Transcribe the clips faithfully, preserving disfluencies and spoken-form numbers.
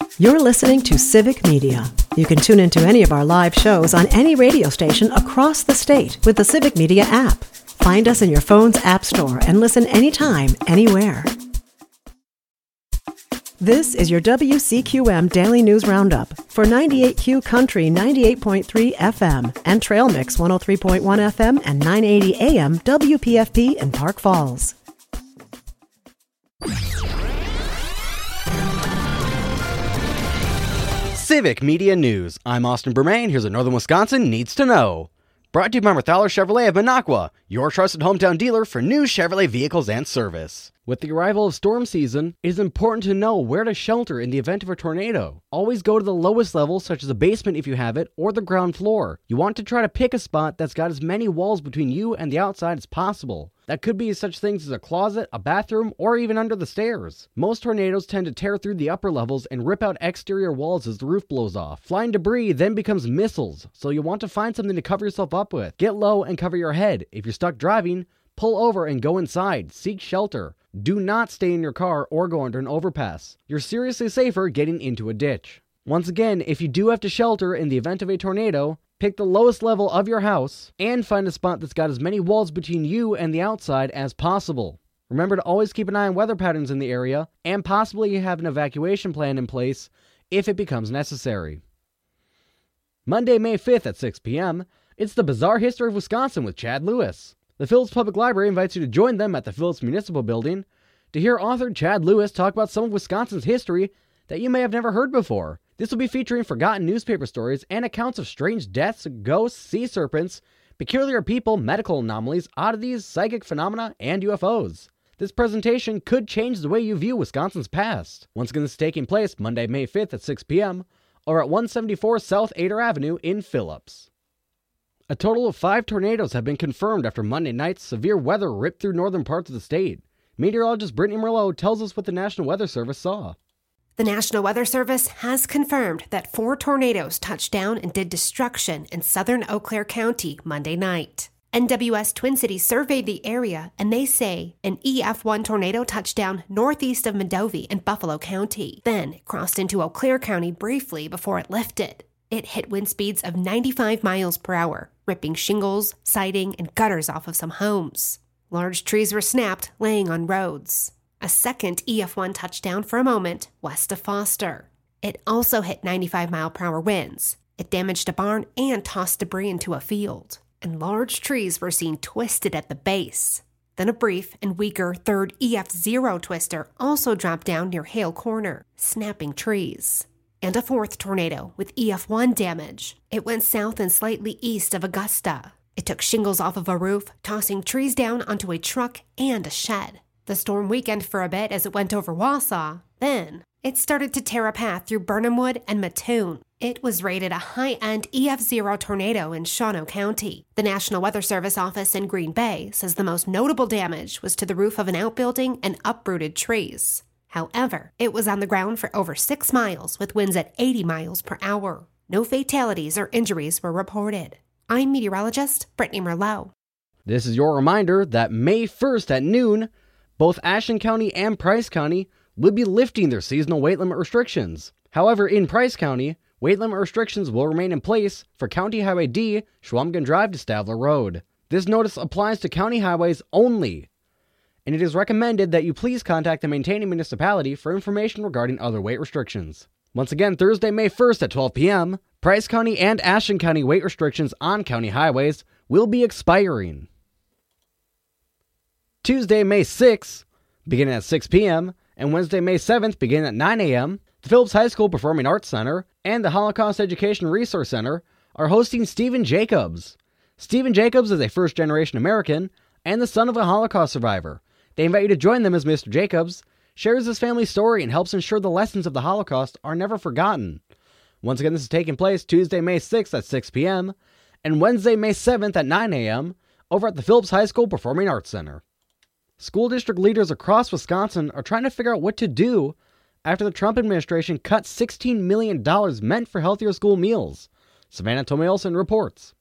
You're listening to Civic Media. You can tune into any of our live shows on any radio station across the state with the Civic Media app. Find us in your phone's app store and listen anytime, anywhere. This is your W C Q M Daily News Roundup for ninety-eight Q Country ninety-eight point three F M and Trail Mix one oh three point one F M and nine eighty A M W P F P in Park Falls. Civic Media News. I'm Austin Bermain. Here's what Northern Wisconsin needs to know. Brought to you by Merthaler Chevrolet of Minocqua, your trusted hometown dealer for new Chevrolet vehicles and service. With the arrival of storm season, it is important to know where to shelter in the event of a tornado. Always go to the lowest level, such as a basement if you have it, or the ground floor. You want to try to pick a spot that's got as many walls between you and the outside as possible. That could be such things as a closet, a bathroom, or even under the stairs. Most tornadoes tend to tear through the upper levels and rip out exterior walls as the roof blows off. Flying debris then becomes missiles, so you'll want to find something to cover yourself up with. Get low and cover your head. If you're stuck driving, pull over and go inside. Seek shelter. Do not stay in your car or go under an overpass. You're seriously safer getting into a ditch. Once again, if you do have to shelter in the event of a tornado, pick the lowest level of your house and find a spot that's got as many walls between you and the outside as possible. Remember to always keep an eye on weather patterns in the area and possibly have an evacuation plan in place if it becomes necessary. Monday, May fifth at six p.m., it's the Bizarre History of Wisconsin with Chad Lewis. The Phillips Public Library invites you to join them at the Phillips Municipal Building to hear author Chad Lewis talk about some of Wisconsin's history that you may have never heard before. This will be featuring forgotten newspaper stories and accounts of strange deaths, ghosts, sea serpents, peculiar people, medical anomalies, oddities, psychic phenomena, and U F Os. This presentation could change the way you view Wisconsin's past. Once again, this is taking place Monday, May fifth at six p.m. or at one seventy-four South Ader Avenue in Phillips. A total of five tornadoes have been confirmed after Monday night's severe weather ripped through northern parts of the state. Meteorologist Brittany Merlot tells us what the National Weather Service saw. The National Weather Service has confirmed that four tornadoes touched down and did destruction in southern Eau Claire County Monday night. N W S Twin Cities surveyed the area, and they say an E F one tornado touched down northeast of Mondovi in Buffalo County. Then it crossed into Eau Claire County briefly before it lifted. It hit wind speeds of ninety-five miles per hour, ripping shingles, siding, and gutters off of some homes. Large trees were snapped, laying on roads. A second E F one touched down for a moment west of Foster. It also hit ninety-five mile per hour winds. It damaged a barn and tossed debris into a field. And large trees were seen twisted at the base. Then a brief and weaker third E F zero twister also dropped down near Hale Corner, snapping trees. And a fourth tornado with E F one damage. It went south and slightly east of Augusta. It took shingles off of a roof, tossing trees down onto a truck and a shed. The storm weakened for a bit as it went over Wausau. Then, it started to tear a path through Burnhamwood and Mattoon. It was rated a high-end E F zero tornado in Shawano County. The National Weather Service office in Green Bay says the most notable damage was to the roof of an outbuilding and uprooted trees. However, it was on the ground for over six miles with winds at eighty miles per hour. No fatalities or injuries were reported. I'm meteorologist Brittany Merlot. This is your reminder that May first at noon, both Ashland County and Price County will be lifting their seasonal weight limit restrictions. However, in Price County, weight limit restrictions will remain in place for County Highway D, Schwamgen Drive to Stavler Road. This notice applies to county highways only, and it is recommended that you please contact the maintaining municipality for information regarding other weight restrictions. Once again, Thursday, May first at twelve p.m., Price County and Ashland County weight restrictions on county highways will be expiring. Tuesday, May sixth, beginning at six p.m., and Wednesday, May seventh, beginning at nine a.m., the Phillips High School Performing Arts Center and the Holocaust Education Resource Center are hosting Stephen Jacobs. Stephen Jacobs is a first-generation American and the son of a Holocaust survivor. They invite you to join them as Mister Jacobs shares his family's story and helps ensure the lessons of the Holocaust are never forgotten. Once again, this is taking place Tuesday, May sixth at six p.m. and Wednesday, May seventh at nine a.m. over at the Phillips High School Performing Arts Center. School district leaders across Wisconsin are trying to figure out what to do after the Trump administration cut sixteen million dollars meant for healthier school meals. Savannah Tomielson reports.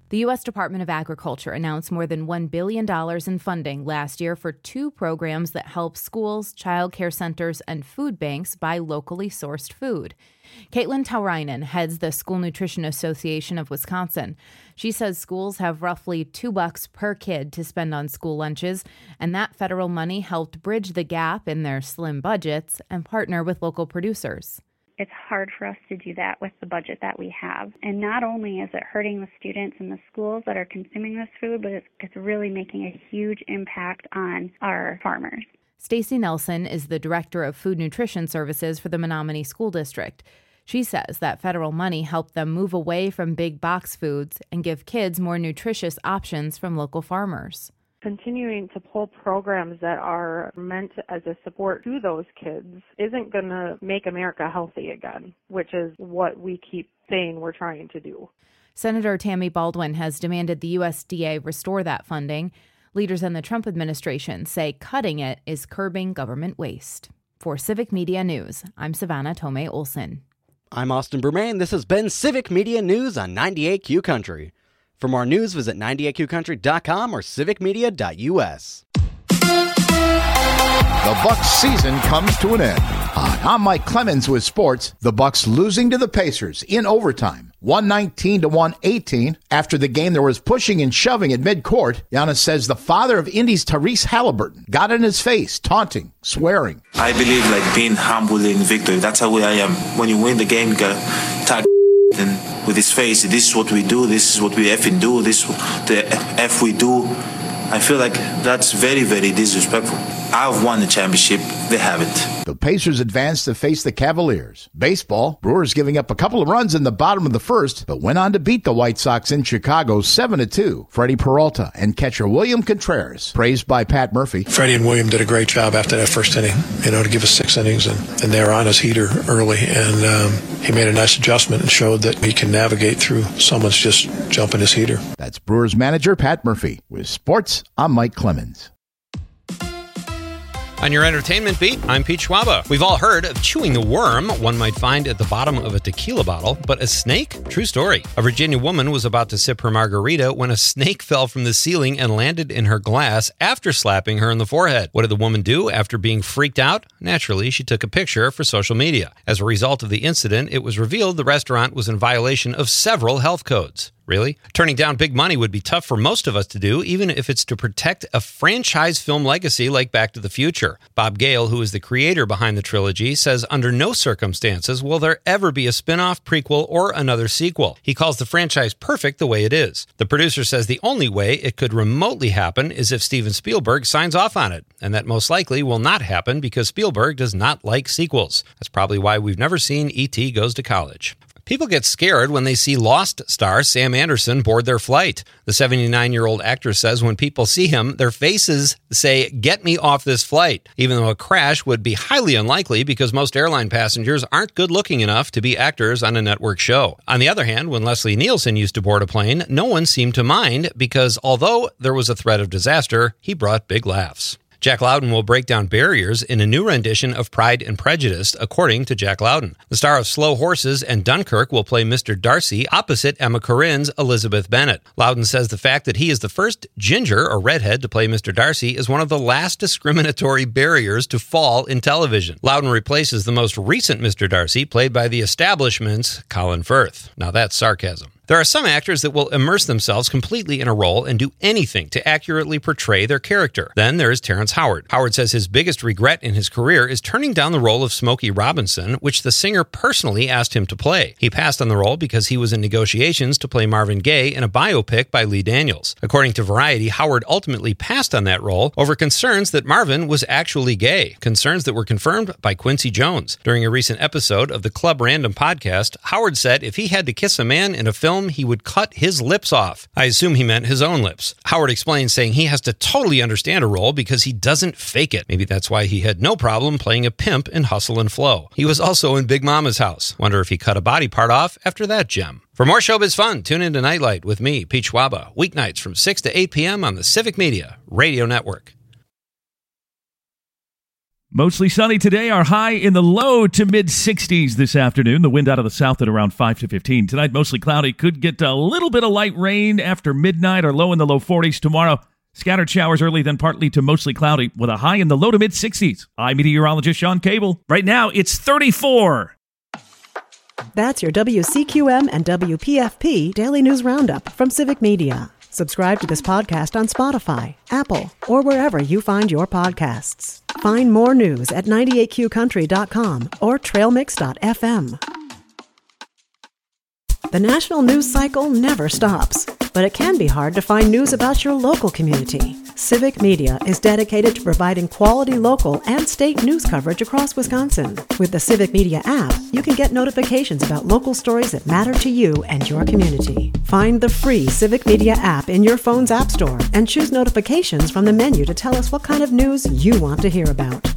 The U S Department of Agriculture announced more than one billion dollars in funding last year for two programs that help schools, child care centers, and food banks buy locally sourced food. Caitlin Taurainen heads the School Nutrition Association of Wisconsin. She says schools have roughly two bucks per kid to spend on school lunches, and that federal money helped bridge the gap in their slim budgets and partner with local producers. It's hard for us to do that with the budget that we have. And not only is it hurting the students in the schools that are consuming this food, but it's, it's really making a huge impact on our farmers. Stacy Nelson is the director of food nutrition services for the Menominee School District. She says that federal money helped them move away from big box foods and give kids more nutritious options from local farmers. Continuing to pull programs that are meant as a support to those kids isn't going to make America healthy again, which is what we keep saying we're trying to do. Senator Tammy Baldwin has demanded the U S D A restore that funding. Leaders in the Trump administration say cutting it is curbing government waste. For Civic Media News, I'm Savannah Tomei Olson. I'm Austin Bermain. This has been Civic Media News on ninety-eight Q Country. For more news, visit ninety-eight q country dot com or civic media dot u s. The Bucs season comes to an end. Hi, I'm Mike Clemens with sports. The Bucs losing to the Pacers in overtime, one nineteen to one eighteen. After the game, there was pushing and shoving at midcourt. Giannis says the father of Indy's Tyrese Halliburton got in his face, taunting, swearing. I believe like being humble in victory. That's how I am. When you win the game, you gotta tag and with his face. This is what we do. This is what we effing do. This is what the F we do. I feel like that's very, very disrespectful. I've won the championship. They haven't. The Pacers advanced to face the Cavaliers. Baseball, Brewers giving up a couple of runs in the bottom of the first, but went on to beat the White Sox in Chicago seven to two. Freddie Peralta and catcher William Contreras, praised by Pat Murphy. Freddie and William did a great job after that first inning, you know, to give us six innings, and, and they were on his heater early, and um, he made a nice adjustment and showed that he can navigate through someone's just jumping his heater. That's Brewers manager Pat Murphy. With sports, I'm Mike Clemens. On your entertainment beat, I'm Pete Schwaba. We've all heard of chewing the worm one might find at the bottom of a tequila bottle, but a snake? True story. A Virginia woman was about to sip her margarita when a snake fell from the ceiling and landed in her glass after slapping her in the forehead. What did the woman do after being freaked out? Naturally, she took a picture for social media. As a result of the incident, it was revealed the restaurant was in violation of several health codes. Really? Turning down big money would be tough for most of us to do, even if it's to protect a franchise film legacy like Back to the Future. Bob Gale, who is the creator behind the trilogy, says under no circumstances will there ever be a spin-off, prequel, or another sequel. He calls the franchise perfect the way it is. The producer says the only way it could remotely happen is if Steven Spielberg signs off on it, and that most likely will not happen because Spielberg does not like sequels. That's probably why we've never seen E T Goes to College. People get scared when they see Lost star Sam Anderson board their flight. The seventy-nine-year-old actor says when people see him, their faces say, "Get me off this flight," even though a crash would be highly unlikely because most airline passengers aren't good-looking enough to be actors on a network show. On the other hand, when Leslie Nielsen used to board a plane, no one seemed to mind because although there was a threat of disaster, he brought big laughs. Jack Lowden will break down barriers in a new rendition of Pride and Prejudice, according to Jack Lowden. The star of Slow Horses and Dunkirk will play Mister Darcy opposite Emma Corrin's Elizabeth Bennet. Lowden says the fact that he is the first ginger or redhead to play Mister Darcy is one of the last discriminatory barriers to fall in television. Lowden replaces the most recent Mister Darcy, played by the establishment's Colin Firth. Now that's sarcasm. There are some actors that will immerse themselves completely in a role and do anything to accurately portray their character. Then there is Terrence Howard. Howard says his biggest regret in his career is turning down the role of Smokey Robinson, which the singer personally asked him to play. He passed on the role because he was in negotiations to play Marvin Gaye in a biopic by Lee Daniels. According to Variety, Howard ultimately passed on that role over concerns that Marvin was actually gay, concerns that were confirmed by Quincy Jones. During a recent episode of the Club Random podcast, Howard said if he had to kiss a man in a film, he would cut his lips off. I assume he meant his own lips. Howard explained, saying he has to totally understand a role because he doesn't fake it. Maybe that's why he had no problem playing a pimp in Hustle and Flow. He was also in Big Mama's House. Wonder if he cut a body part off after that gem. For more showbiz fun, tune in to Nightlight with me, Pete Schwaba, weeknights from six to eight p.m. on the Civic Media Radio Network. Mostly sunny today. Our high in the low to mid sixties this afternoon. The wind out of the south at around five to fifteen. Tonight, mostly cloudy. Could get a little bit of light rain after midnight or low in the low forties. Tomorrow, scattered showers early, then partly to mostly cloudy with a high in the low to mid sixties. I'm meteorologist Sean Cable. Right now, it's thirty-four. That's your W C Q M and W P F P Daily News Roundup from Civic Media. Subscribe to this podcast on Spotify, Apple, or wherever you find your podcasts. Find more news at ninety-eight q country dot com or trail mix dot f m. The national news cycle never stops, but it can be hard to find news about your local community. Civic Media is dedicated to providing quality local and state news coverage across Wisconsin. With the Civic Media app, you can get notifications about local stories that matter to you and your community. Find the free Civic Media app in your phone's app store and choose notifications from the menu to tell us what kind of news you want to hear about.